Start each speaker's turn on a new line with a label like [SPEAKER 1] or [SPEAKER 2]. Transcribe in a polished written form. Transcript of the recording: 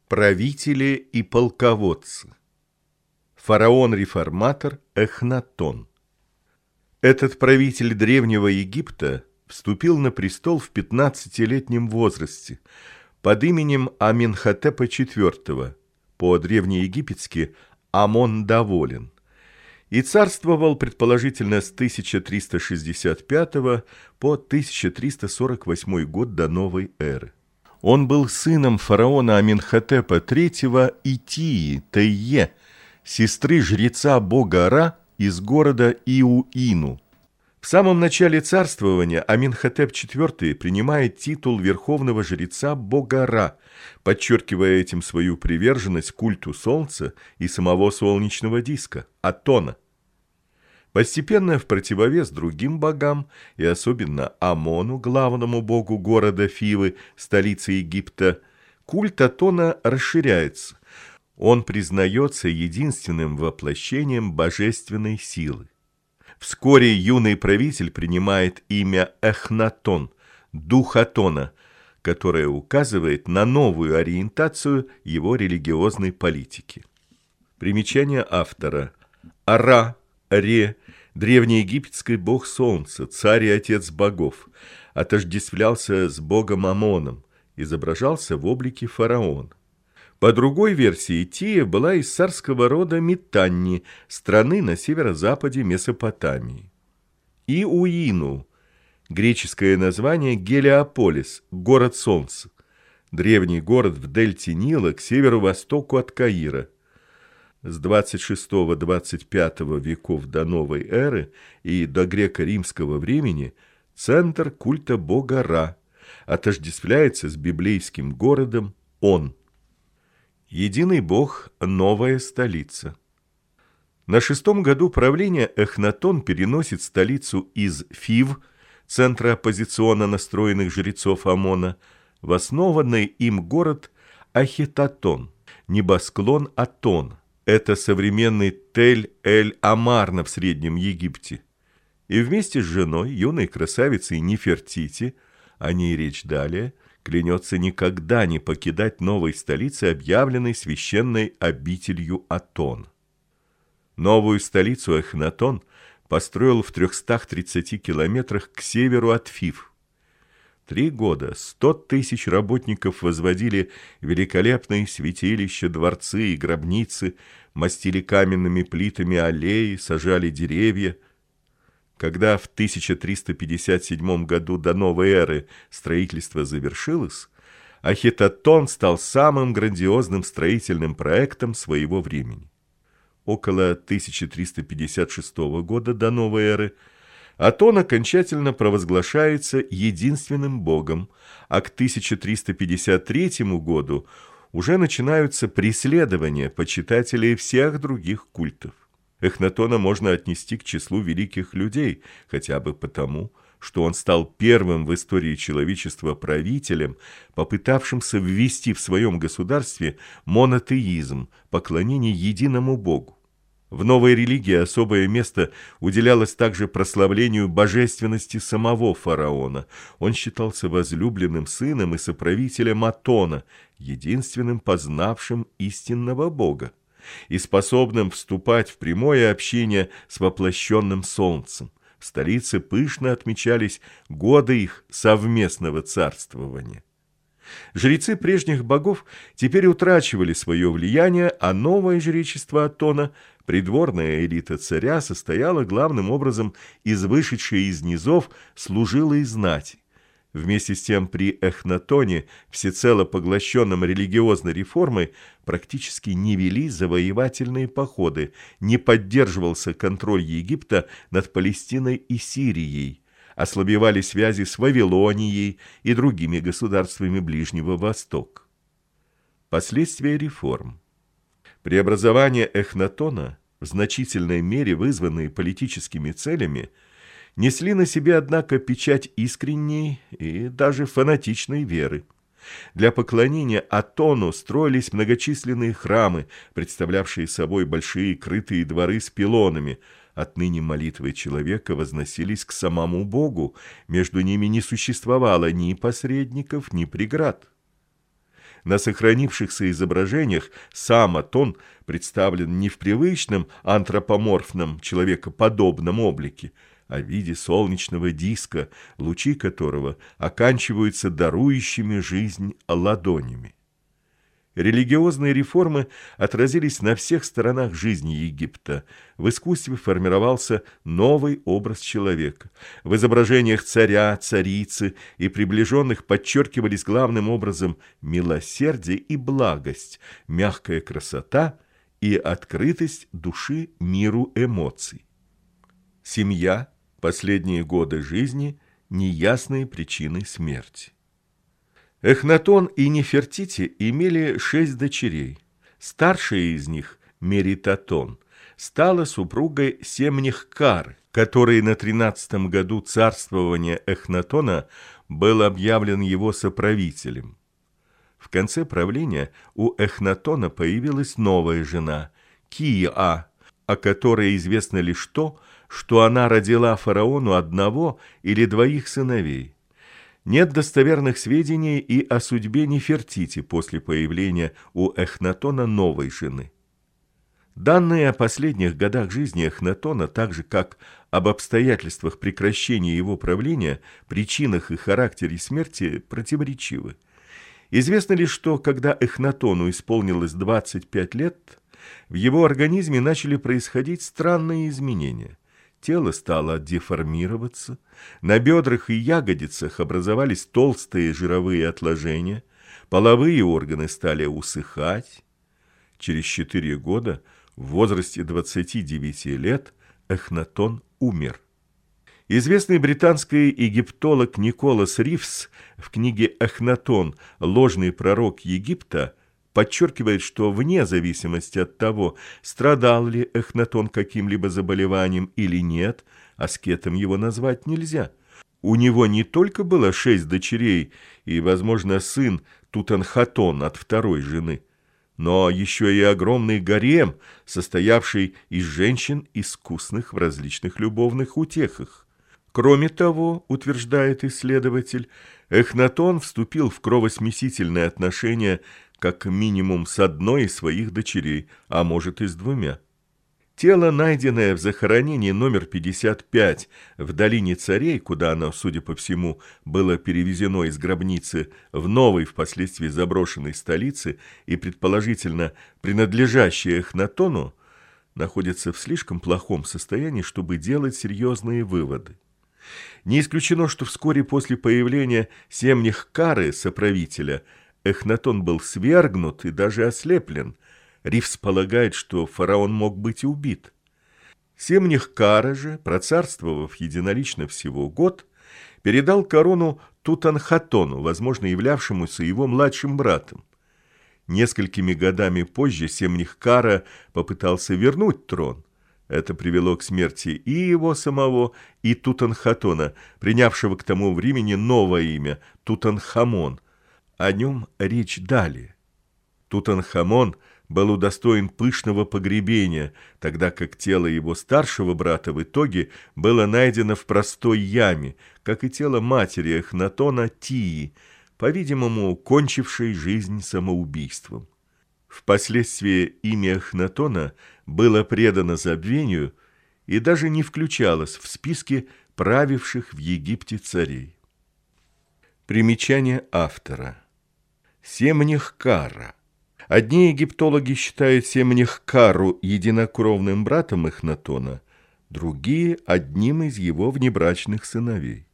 [SPEAKER 1] Правители и полководцы. Фараон-реформатор Эхнатон. Этот правитель Древнего Египта вступил на престол в 15-летнем возрасте под именем Аменхотепа IV, по-древнеегипетски Амон доволен, и царствовал предположительно с 1365 по 1348 год до новой эры. Он был сыном фараона Аменхотепа III Итии Тейе, сестры жреца бога Ра из города Иуину. В самом начале царствования Аменхотеп IV принимает титул верховного жреца бога Ра, подчеркивая этим свою приверженность культу солнца и самого солнечного диска – Атона. Постепенно в противовес другим богам, и особенно Амону, главному богу города Фивы, столицы Египта, культ Атона расширяется. Он признается единственным воплощением божественной силы. Вскоре юный правитель принимает имя Эхнатон, дух Атона, которое указывает на новую ориентацию его религиозной политики. Примечание автора. Ара, Ре, древнеегипетский бог солнца, царь и отец богов, отождествлялся с богом Амоном, изображался в облике фараона. По другой версии, Тия была из царского рода Митанни, страны на северо-западе Месопотамии. Иуину, греческое название Гелиополис, город солнца, древний город в дельте Нила к северо-востоку от Каира. С 26-25 веков до новой эры и до греко-римского времени центр культа бога Ра, отождествляется с библейским городом Он. Единый бог – новая столица. На 6-м году правления Эхнатон переносит столицу из Фив, центра оппозиционно настроенных жрецов Амона, в основанный им город Ахетатон, небосклон Атон. Это современный Тель-эль-Амарна в Среднем Египте. И вместе с женой, юной красавицей Нефертити, о ней речь далее, клянется никогда не покидать новой столицы, объявленной священной обителью Атон. Новую столицу Эхнатон построил в 330 километрах к северу от Фив. 3 года 100 тысяч работников возводили великолепные святилища, дворцы и гробницы, мастили каменными плитами аллеи, сажали деревья. Когда в 1357 году до новой эры строительство завершилось, Ахетатон стал самым грандиозным строительным проектом своего времени. Около 1356 года до новой эры Атон окончательно провозглашается единственным богом, а к 1353 году уже начинаются преследования почитателей всех других культов. Эхнатона можно отнести к числу великих людей, хотя бы потому, что он стал первым в истории человечества правителем, попытавшимся ввести в своем государстве монотеизм, поклонение единому богу. В новой религии особое место уделялось также прославлению божественности самого фараона. Он считался возлюбленным сыном и соправителем Атона, единственным познавшим истинного бога, и способным вступать в прямое общение с воплощенным солнцем. В столице пышно отмечались годы их совместного царствования. Жрецы прежних богов теперь утрачивали свое влияние, а новое жречество Атона, придворная элита царя, состояла главным образом из вышедшей из низов служилой знати. Вместе с тем при Эхнатоне, всецело поглощенном религиозной реформой, практически не вели завоевательные походы, не поддерживался контроль Египта над Палестиной и Сирией, ослабевали связи с Вавилонией и другими государствами Ближнего Востока. Последствия реформ. Преобразования Эхнатона, в значительной мере вызванные политическими целями, несли на себе, однако, печать искренней и даже фанатичной веры. Для поклонения Атону строились многочисленные храмы, представлявшие собой большие крытые дворы с пилонами. Отныне молитвы человека возносились к самому Богу, между ними не существовало ни посредников, ни преград. На сохранившихся изображениях сам Атон представлен не в привычном антропоморфном человекоподобном облике, а в виде солнечного диска, лучи которого оканчиваются дарующими жизнь ладонями. Религиозные реформы отразились на всех сторонах жизни Египта. В искусстве формировался новый образ человека. В изображениях царя, царицы и приближенных подчеркивались главным образом милосердие и благость, мягкая красота и открытость души миру эмоций. Семья, последние годы жизни, неясные причины смерти. Эхнатон и Нефертити имели 6 дочерей. Старшая из них, Меритатон, стала супругой Семнехкары, который на 13-м году царствования Эхнатона был объявлен его соправителем. В конце правления у Эхнатона появилась новая жена, Киа, о которой известно лишь то, что она родила фараону 1 или 2 сыновей. Нет достоверных сведений и о судьбе Нефертити после появления у Эхнатона новой жены. Данные о последних годах жизни Эхнатона, так же как об обстоятельствах прекращения его правления, причинах и характере смерти, противоречивы. Известно лишь, что когда Эхнатону исполнилось 25 лет, в его организме начали происходить странные изменения. Тело стало деформироваться, на бедрах и ягодицах образовались толстые жировые отложения, половые органы стали усыхать. Через 4 года, в возрасте 29 лет, Эхнатон умер. Известный британский египтолог Николас Ривз в книге «Эхнатон. Ложный пророк Египта» подчеркивает, что вне зависимости от того, страдал ли Эхнатон каким-либо заболеванием или нет, аскетом его назвать нельзя. У него не только было 6 дочерей и, возможно, сын Тутанхатон от 2-й жены, но еще и огромный гарем, состоявший из женщин, искусных в различных любовных утехах. Кроме того, утверждает исследователь, Эхнатон вступил в кровосмесительные отношения как минимум с 1 из своих дочерей, а может и с 2. Тело, найденное в захоронении номер 55 в долине царей, куда оно, судя по всему, было перевезено из гробницы в новой, впоследствии заброшенной столице и, предположительно, принадлежащее Эхнатону, находится в слишком плохом состоянии, чтобы делать серьезные выводы. Не исключено, что вскоре после появления Семнехкары, соправителя, Эхнатон был свергнут и даже ослеплен. Ривз полагает, что фараон мог быть убит. Семнехкара же, процарствовав единолично всего год, передал корону Тутанхатону, возможно, являвшемуся его младшим братом. Несколькими годами позже Семнехкара попытался вернуть трон. Это привело к смерти и его самого, и Тутанхатона, принявшего к тому времени новое имя – Тутанхамон. О нем речь далее. Тутанхамон был удостоен пышного погребения, тогда как тело его старшего брата в итоге было найдено в простой яме, как и тело матери Эхнатона Тии, по-видимому, кончившей жизнь самоубийством. Впоследствии имя Эхнатона было предано забвению и даже не включалось в списки правивших в Египте царей. Примечание автора. Семнехкара. Одни египтологи считают Семнехкару единокровным братом Эхнатона, другие – одним из его внебрачных сыновей.